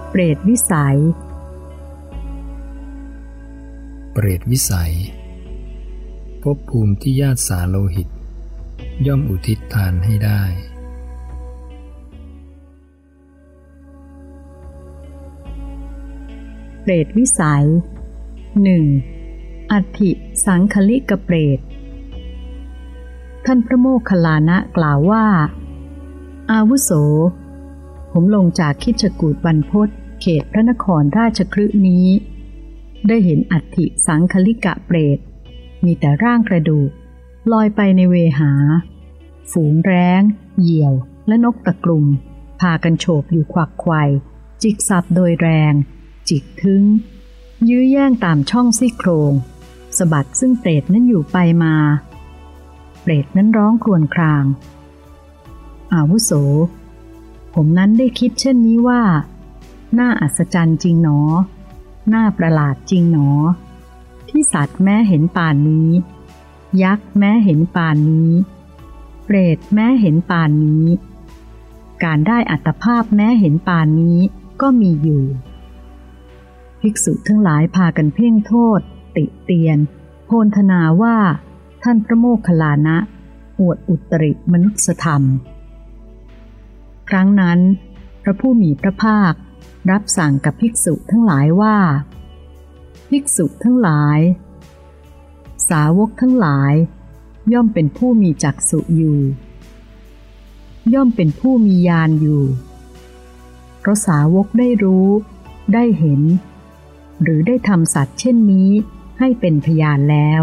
เปรตวิสัยเปรตวิสัยภพภูมิที่ญาติสาโลหิตย่อมอุทิศทานให้ได้เปรตวิสัย 1. อัฏฐิสังคลิกเปรตท่านพระโมคคัลลานะกล่าวว่าอาวุโสผมลงจากคิชกูฏบรรพตเขตพระนครราชคฤห์นี้ได้เห็นอัฏฐิสังคลิกะเปรตมีแต่ร่างกระดูกลอยไปในเวหาฝูงแร้งเหยี่ยวและนกตะกลุ่มพากันโฉบอยู่ขวักไขว่จิกสับโดยแรงจิกทึ้งยื้อแย่งตามช่องซี่โครงสะบัดซึ่งเปรตนั้นอยู่ไปมาเปรตนั้นร้องครวญครางอาวุโสผมนั้นได้คิดเช่นนี้ว่าน่าอัศจรรย์จริงหนอน่าประหลาดจริงหนอที่สัตว์แม้เห็นป่านนี้ยักษ์แม้เห็นป่านนี้เปรตแม้เห็นป่านนี้การได้อัตภาพแม้เห็นป่านนี้ก็มีอยู่ภิกษุทั้งหลายพากันเพ่งโทษติเตียนโพลธนาว่าท่านพระโมคคัลลานะอวดอุตริมนุสธรรมครั้งนั้นพระผู้มีพระภาครับสั่งกับภิกษุทั้งหลายว่าภิกษุทั้งหลายสาวกทั้งหลายย่อมเป็นผู้มีจักษุอยู่ย่อมเป็นผู้มีญาณอยู่เพราะสาวกได้รู้ได้เห็นหรือได้ทำสัตว์เช่นนี้ให้เป็นพยานแล้ว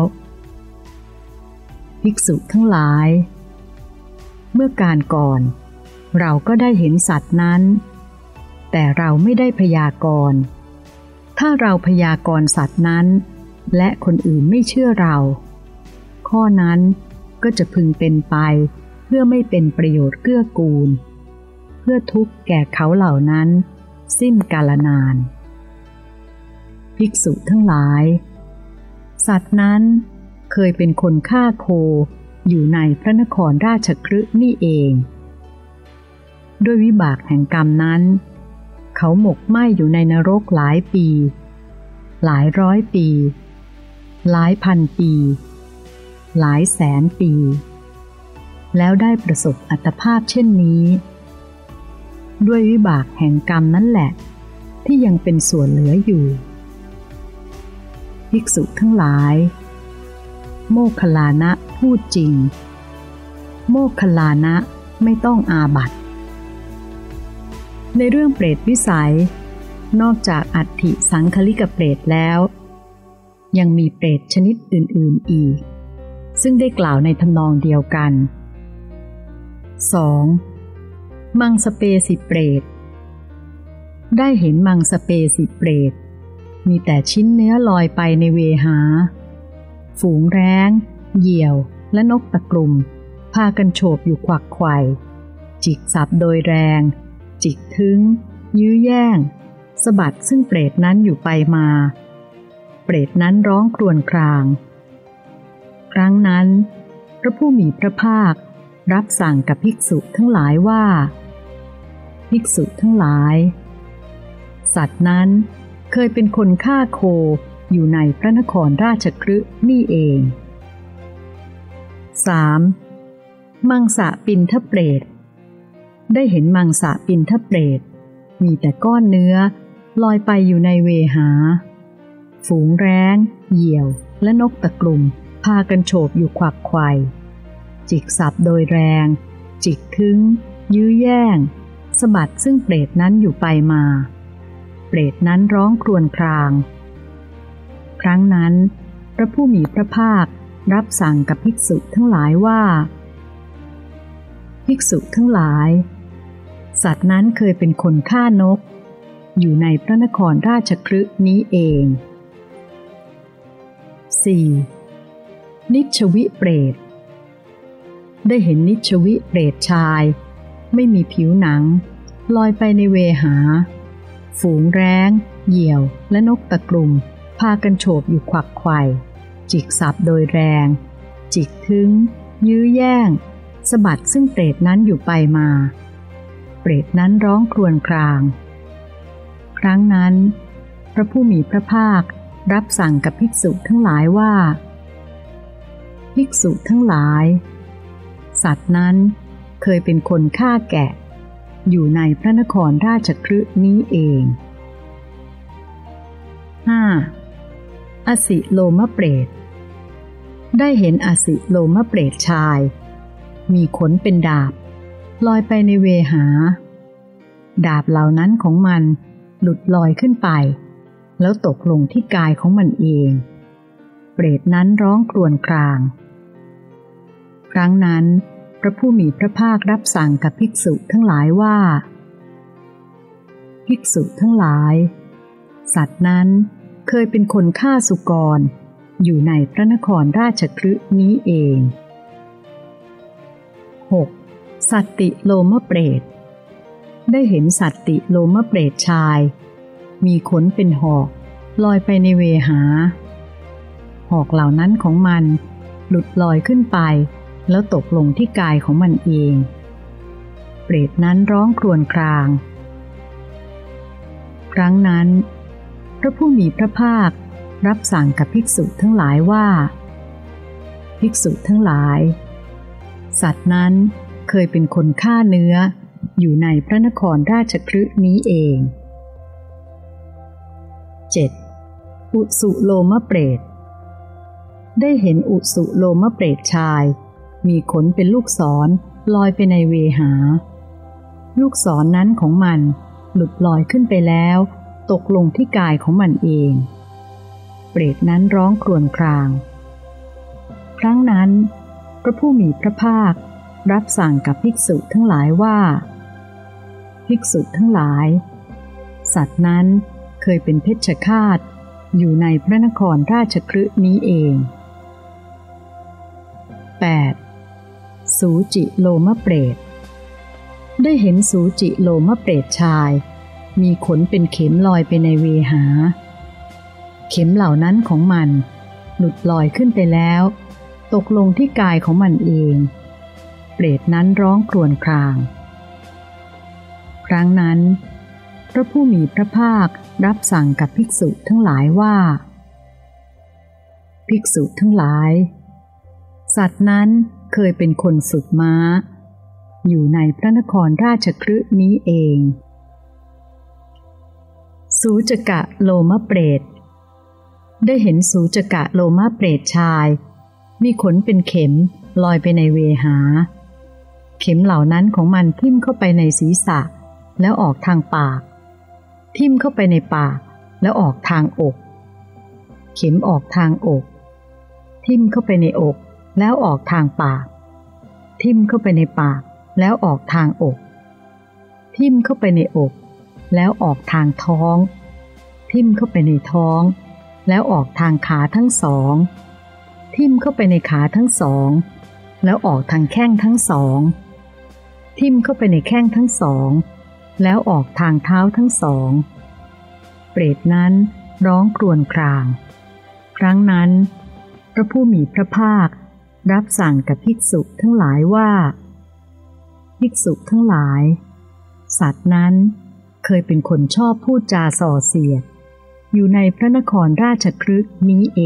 ภิกษุทั้งหลายเมื่อการก่อนเราก็ได้เห็นสัตว์นั้นแต่เราไม่ได้พยากรณ์ถ้าเราพยากรณ์สัตว์นั้นและคนอื่นไม่เชื่อเราข้อนั้นก็จะพึงเป็นไปเพื่อไม่เป็นประโยชน์เกื้อกูลเพื่อทุกข์แก่เขาเหล่านั้นสิ้นกาลนานภิกษุทั้งหลายสัตว์นั้นเคยเป็นคนฆ่าโคอยู่ในพระนครราชคฤห์นี่เองด้วยวิบากแห่งกรรมนั้นเขาหมกไหม้อยู่ในนรกหลายปีหลายร้อยปีหลายพันปีหลายแสนปีแล้วได้ประสบอัตภาพเช่นนี้ด้วยวิบากแห่งกรรมนั่นแหละที่ยังเป็นส่วนเหลืออยู่ภิกษุทั้งหลายโมคคัลลานะพูดจริงโมคคัลลานะไม่ต้องอาบัติในเรื่องเปรตวิสัยนอกจากอัฏฐิสังคลิกเปรตแล้วยังมีเปรตชนิดอื่นๆอีกซึ่งได้กล่าวในทำนองเดียวกัน 2. มังสเปสิเปรตได้เห็นมังสเปสิเปรตมีแต่ชิ้นเนื้อลอยไปในเวหาฝูงแร้งเหยี่ยวและนกตะกลุ่มพากันโฉบอยู่ขวักไขว่จิกสับโดยแรงจิกทึ้งยื้อแย่งสะบัดซึ่งเปรตนั้นอยู่ไปมาเปรตนั้นร้องครวญครางครั้งนั้นพระผู้มีพระภาครับสั่งกับภิกษุทั้งหลายว่าภิกษุทั้งหลายสัตว์นั้นเคยเป็นคนฆ่าโคอยู่ในพระนครราชคฤห์นี่เอง 3. มังสะปินทเปรตได้เห็นมังสะปินทเปรตมีแต่ก้อนเนื้อลอยไปอยู่ในเวหาฝูงแร้งเหยี่ยวและนกตะกลุ่มพากันโฉบอยู่ขวักไขว่จิกสับโดยแรงจิกทึ้งยื้อแย่งสะบัดซึ่งเปรตนั้นอยู่ไปมาเปรตนั้นร้องครวญครางครั้งนั้นพระผู้มีพระภาครับสั่งกับภิกษุทั้งหลายว่าภิกษุทั้งหลายสัตว์นั้นเคยเป็นคนฆ่านกอยู่ในพระนครราชคฤห์นี้เอง 4. นิชชวิเปรตได้เห็นนิชชวิเปรตชายไม่มีผิวหนังลอยไปในเวหาฝูงแร้งเหยี่ยวและนกตะกลุ่มพากันโฉบอยู่ขวักไขว่จิกสับโดยแรงจิกทึ้งยื้อแย่งสะบัดซึ่งเปรตนั้นอยู่ไปมาเปรตนั้นร้องครวญครางครั้งนั้นพระผู้มีพระภาครับสั่งกับภิกษุทั้งหลายว่าภิกษุทั้งหลายสัตว์นั้นเคยเป็นคนฆ่าแกะอยู่ในพระนครราชคฤห์นี้เอง 5. อสิโลมเปรตได้เห็นอสิโลมเปรตชายมีขนเป็นดาบลอยไปในเวหาดาบเหล่านั้นของมันหลุดลอยขึ้นไปแล้วตกลงที่กายของมันเองเปรตนั้นร้องครวญครางครั้งนั้นพระผู้มีพระภาครับสั่งกับภิกษุทั้งหลายว่าภิกษุทั้งหลายสัตว์นั้นเคยเป็นคนฆ่าสุกรอยู่ในพระนครราชคฤห์นี้เอง 6. สัตติโลมเปรตได้เห็นสัตติโลมเปรตชายมีขนเป็นหอกลอยไปในเวหาหอกเหล่านั้นของมันหลุดลอยขึ้นไปแล้วตกลงที่กายของมันเองเปรตนั้นร้องครวญครางครั้งนั้นพระผู้มีพระภาครับสั่งกับภิกษุทั้งหลายว่าภิกษุทั้งหลายสัตว์นั้นเคยเป็นคนฆ่าเนื้ออยู่ในพระนครราชคฤห์นี้เอง 7. อุสุโลมเปรตได้เห็นอุสุโลมเปรตชายมีขนเป็นลูกศรลอยไปในเวหาลูกศรนั้นของมันหลุดลอยขึ้นไปแล้วตกลงที่กายของมันเองเปรตนั้นร้องครวญครางครั้งนั้นพระผู้มีพระภาครับสั่งกับภิกษุทั้งหลายว่าภิกษุทั้งหลายสัตว์นั้นเคยเป็นเพชฌฆาตอยู่ในพระนครราชคฤห์นี้เอง 8. สูจิโลมเปรตได้เห็นสูจิโลมเปรตชายมีขนเป็นเข็มลอยไปในเวหาเข็มเหล่านั้นของมันหลุดลอยขึ้นไปแล้วตกลงที่กายของมันเองเปรตนั้นร้องครวญครางครั้งนั้นพระผู้มีพระภาครับสั่งกับภิกษุทั้งหลายว่าภิกษุทั้งหลายสัตว์นั้นเคยเป็นคนฝึกม้าอยู่ในพระนครราชคฤห์นี้เองสูจกะโลมเปรตได้เห็นสูจกะโลมเปรตชายมีขนเป็นเข็มลอยไปในเวหาเข็มเหล่านั้นของมันทิ่มเข้าไปในศีรษะแล้วออกทางปากทิ่มเข้าไปในปากแล้วออกทางอกเข็มออกทางอกทิ่มเข้าไปในอกแล้วออกทางปากทิ่มเข้าไปในปากแล้วออกทางอกทิ่มเข้าไปในอกแล้วออกทางท้องทิ่มเข้าไปในท้องแล้วออกทางขาทั้งสองทิ่มเข้าไปในขาทั้งสองแล้วออกทางแข้งทั้งสองทิ่มเข้าไปในแข้งทั้งสองแล้วออกทางเท้าทั้งสองเปรตนั้นร้องครวญครางครั้งนั้นพระผู้มีพระภาครับสั่งกับภิกษุทั้งหลายว่าภิกษุทั้งหลายสัตว์นั้นเคยเป็นคนชอบพูดจาส่อเสียดอยู่ในพระนครราชคฤห์นี้เอง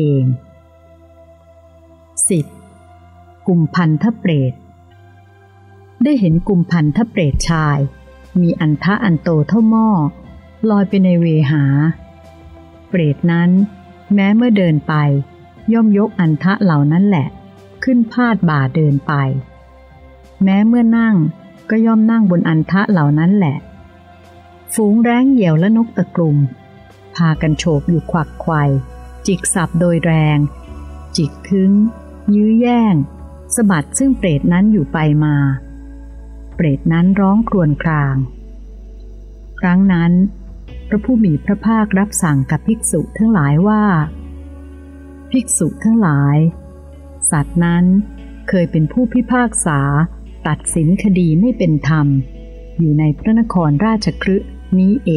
10. กุมพันธเปรตได้เห็นกุมพันธเปรตชายมีอันทะอันโตเท่าหม้อลอยไปในเวหาเปรตนั้นแม้เมื่อเดินไปย่อมยกอันทะเหล่านั้นแหละขึ้นพาดบ่าเดินไปแม้เมื่อนั่งก็ย่อมนั่งบนอันทะเหล่านั้นแหละฝูงแร้งเหยี่ยวและนกตะกรุมพากันโฉบอยู่ขวักไขว่จิกสับโดยแรงจิกทึ้งยื้อแย่งสะบัดซึ่งเปรตนั้นอยู่ไปมาเปรตนั้นร้องครวญครางครั้งนั้นพระผู้มีพระภาครับสั่งกับภิกษุทั้งหลายว่าภิกษุทั้งหลายสัตว์นั้นเคยเป็นผู้พิพากษาตัดสินคดีไม่เป็นธรรมอยู่ในพระนครราชคฤห์นี้เอง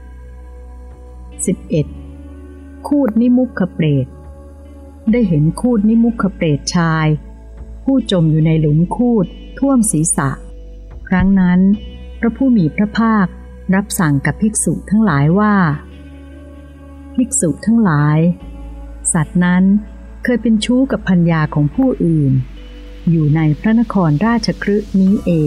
11. คูดนิมุขเปรตได้เห็นคูดนิมุขเปรตชายผู้จมอยู่ในหลุมคูดท่วมศีรษะครั้งนั้นพระผู้มีพระภาครับสั่งกับภิกษุทั้งหลายว่าภิกษุทั้งหลายสัตว์นั้นเคยเป็นชู้กับภรรยาของผู้อื่นอยู่ในพระนครราชคฤห์นี้เอง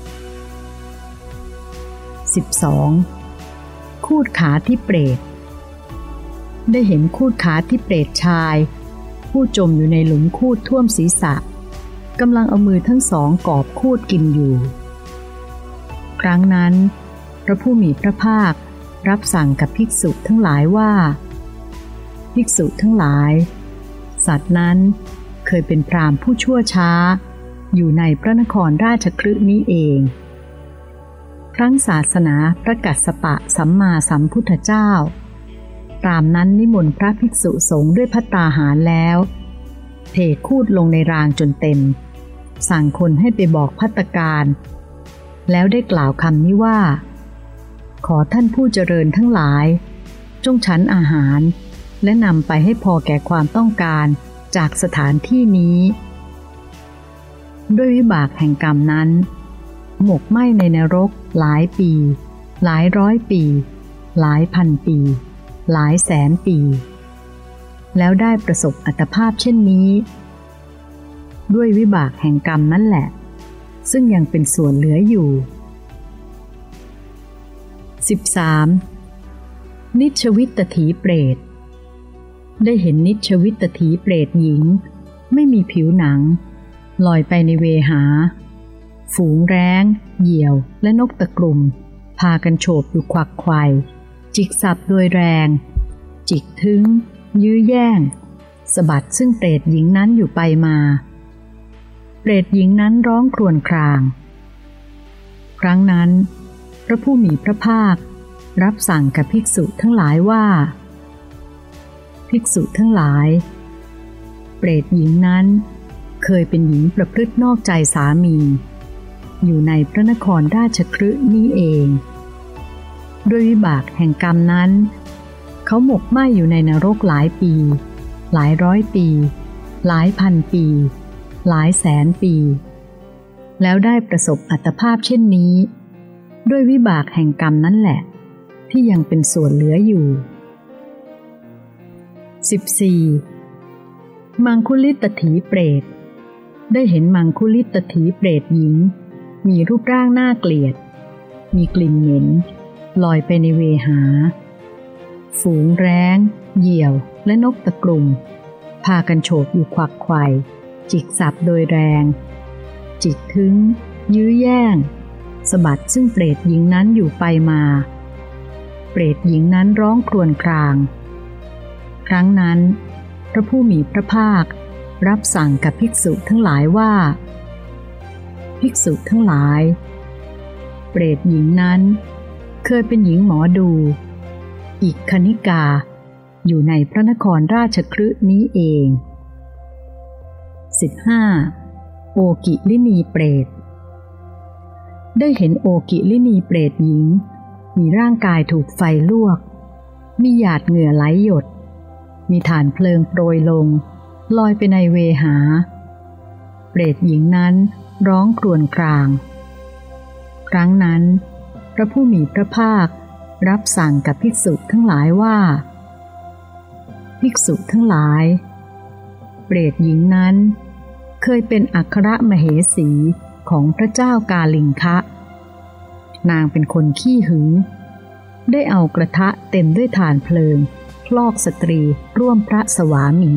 12. คูดขาที่เปรตได้เห็นคูดขาที่เปรตชายผู้จมอยู่ในหลุมคูดท่วมศีรษะกำลังเอามือทั้งสองกอบคูดกินอยู่ครั้งนั้นพระผู้มีพระภาครับสั่งกับภิกษุทั้งหลายว่าภิกษุทั้งหลายสัตว์นั้นเคยเป็นพราหมณ์ผู้ชั่วช้าอยู่ในพระนครราชคฤห์นี้เองครั้งศาสนาพระกัสสปะสัมมาสัมพุทธเจ้าพราหมณ์นั้นนิมนต์พระภิกษุสงฆ์ด้วยภัตตาหารแล้วเทคูดลงในรางจนเต็มสั่งคนให้ไปบอกภัตตการแล้วได้กล่าวคำนี้ว่าขอท่านผู้เจริญทั้งหลายจงฉันอาหารและนำไปให้พอแก่ความต้องการจากสถานที่นี้ด้วยวิบากแห่งกรรมนั้นหมกไหม้ในนรกหลายปีหลายร้อยปีหลายพันปีหลายแสนปีแล้วได้ประสบอัตภาพเช่นนี้ด้วยวิบากแห่งกรรมนั่นแหละซึ่งยังเป็นส่วนเหลืออยู่ 13. นิชวิตถีเปรตได้เห็นนิชวิตถีเปรตหญิงไม่มีผิวหนังลอยไปในเวหาฝูงแร้งเหยี่ยวและนกตะกรุ่มพากันโฉบอยู่ควักไขว่จิกสับโดยแรงจิกทึ้งยื้อแย่งสะบัดซึ่งเปรตหญิงนั้นอยู่ไปมาเปรตหญิงนั้นร้องครวญครางครั้งนั้นพระผู้มีพระภาครับสั่งกับภิกษุทั้งหลายว่าภิกษุทั้งหลายเปรตหญิงนั้นเคยเป็นหญิงประพฤตินอกใจสามีอยู่ในพระนครราชคฤห์นี้เองด้วยวิบากแห่งกรรมนั้นเขาหมกไหม้อยู่ในนรกหลายปีหลายร้อยปีหลายพันปีหลายแสนปีแล้วได้ประสบอัตภาพเช่นนี้ด้วยวิบากแห่งกรรมนั่นแหละที่ยังเป็นส่วนเหลืออยู่ 14. มังคุลิตถีเปรตได้เห็นมังคุลิตถีเปรตหญิงมีรูปร่างน่าเกลียดมีกลิ่นเหม็นลอยไปในเวหาฝูงแร้งเหยี่ยวและนกตะกรุ่มพากันโฉบอยู่ควักไขว่จิกสับโดยแรงจิกทึ้งยื้อแย่งสะบัดซึ่งเปรตหญิงนั้นอยู่ไปมาเปรตหญิงนั้นร้องครวญครางครั้งนั้นพระผู้มีพระภาครับสั่งกับภิกษุทั้งหลายว่าภิกษุทั้งหลายเปรตหญิงนั้นเคยเป็นหญิงหมอดูอิคคณิกาอยู่ในพระนครราชคฤห์นี้เอง 15. โอกิลินีเปรตได้เห็นโอกิลินีเปรตหญิงมีร่างกายถูกไฟลวกมีหยาดเหงื่อไหลหยดมีฐานเพลิงโปรยลงลอยไปในเวหาเปรตหญิงนั้นร้องครวญครางครั้งนั้นพระผู้มีพระภาครับสั่งกับภิกษุทั้งหลายว่าภิกษุทั้งหลายเปรตหญิงนั้นเคยเป็นอัครมเหสีของพระเจ้ากาลิงคะนางเป็นคนขี้หึงได้เอากระทะเต็มด้วยถ่านเพลิงคลอกสตรีร่วมพระสวามี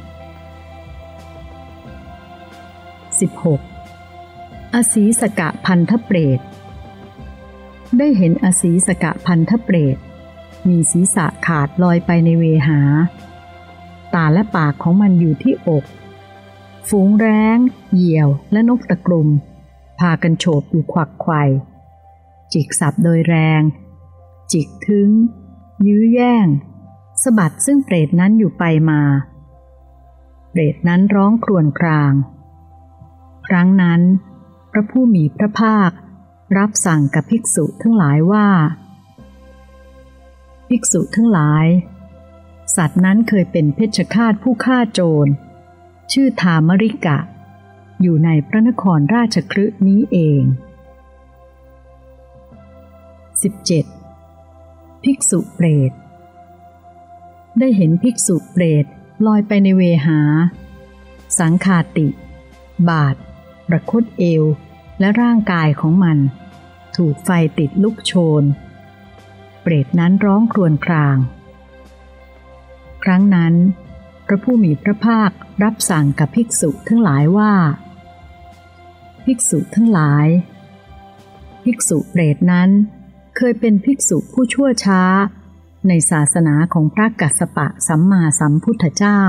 16. อสีสกะพันธเปรตได้เห็นอสีสกะพันธเปรตมีศีรษะขาดลอยไปในเวหาตาและปากของมันอยู่ที่อกฝูงแร้งเหยี่ยวและนกตะกรุ่มพากันโฉบอยู่ควักไขว่จิกสับโดยแรงจิกทึ้งยื้อแย่งสะบัดซึ่งเปรตนั้นอยู่ไปมาเปรตนั้นร้องครวญครางครั้งนั้นพระผู้มีพระภาครับสั่งกับภิกษุทั้งหลายว่าภิกษุทั้งหลายสัตว์นั้นเคยเป็นเพชฌฆาตผู้ฆ่าโจรชื่อทามริกะอยู่ในพระนครราชคฤห์นี้เอง 17. ภิกษุเปรตได้เห็นภิกษุเปรตลอยไปในเวหาสังฆาติบาทประคตเอวและร่างกายของมันถูกไฟติดลุกโชนเปรตนั้นร้องครวญครางครั้งนั้นพระผู้มีพระภาครับสั่งกับภิกษุทั้งหลายว่าภิกษุทั้งหลายภิกษุเปรตนั้นเคยเป็นภิกษุผู้ชั่วช้าในศาสนาของพระกัสสปะสัมมาสัมพุทธเจ้า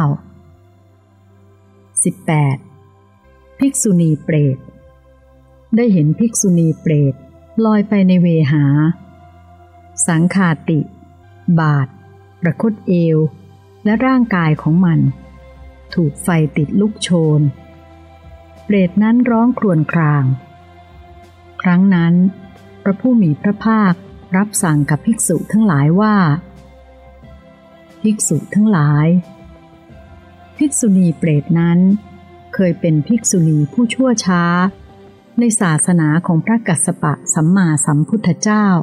18. ภิกษุณีเปรตได้เห็นภิกษุณีเปรตลอยไปในเวหาสังฆาติบาทประคตเอวและร่างกายของมันถูกไฟติดลุกโชนเปรตนั้นร้องครวญครางครั้งนั้นพระผู้มีพระภาครับสั่งกับภิกษุทั้งหลายว่าภิกษุทั้งหลายภิกษุณีเปรตนั้นเคยเป็นภิกษุณีผู้ชั่วช้าในศาสนาของพระกัสสปะสัมมาสัมพุทธเจ้า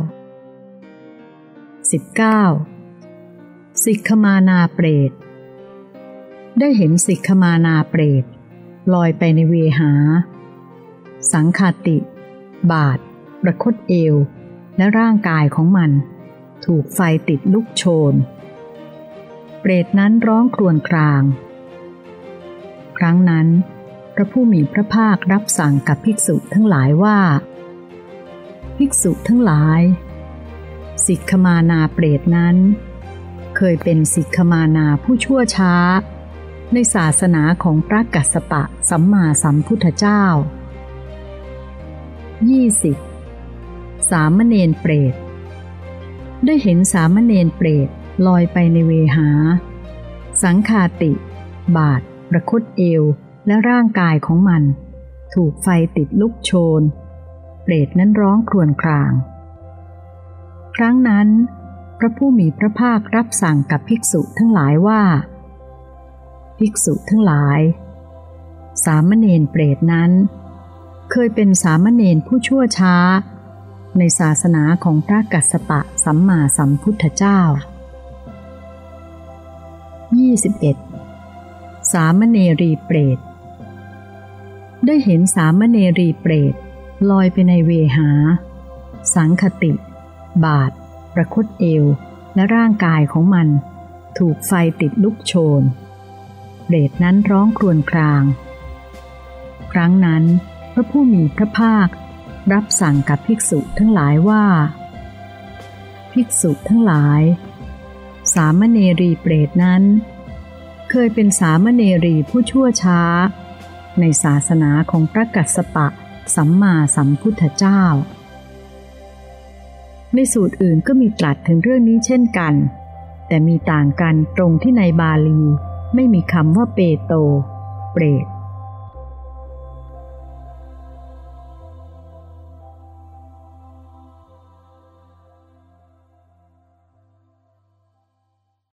19. สิกขมานาเปรตได้เห็นสิกขมานาเปรตลอยไปในเวหาสังฆาติบาทประคตเอวและร่างกายของมันถูกไฟติดลุกโชนเปรตนั้นร้องครวญครางครั้งนั้นพระผู้มีพระภาครับสั่งกับภิกษุทั้งหลายว่าภิกษุทั้งหลายสิกขมานาเปรตนั้นเคยเป็นสิกขมานาผู้ชั่วช้าในศาสนาของพระกัสสปะสัมมาสัมพุทธเจ้า 20. สามเณรเปรตได้เห็นสามเณรเปรตลอยไปในเวหาสังฆาติบาทประคตเอวและร่างกายของมันถูกไฟติดลุกโชนเปรตนั้นร้องครวญครางครั้งนั้นพระผู้มีพระภาครับสั่งกับภิกษุทั้งหลายว่าภิกษุทั้งหลายสามเณรเปรตนั้นเคยเป็นสามเณรผู้ชั่วช้าในศาสนาของพระกัสสปะสัมมาสัมพุทธเจ้า 21. สามเณรีเปรตได้เห็นสามเณรีเปรตลอยไปในเวหาสังฆติบาทประคตเอวและร่างกายของมันถูกไฟติดลุกโชนเปรตนั้นร้องครวญครางครั้งนั้นพระผู้มีพระภาครับสั่งกับภิกษุทั้งหลายว่าภิกษุทั้งหลายสามเณรีเปรตนั้นเคยเป็นสามเณรีผู้ชั่วช้าในศาสนาของพระกัสสปะสัมมาสัมพุทธเจ้าในสูตรอื่นก็มีตรัสถึงเรื่องนี้เช่นกันแต่มีต่างกันตรงที่ในบาลีไม่มีคำว่าเปโตเปรต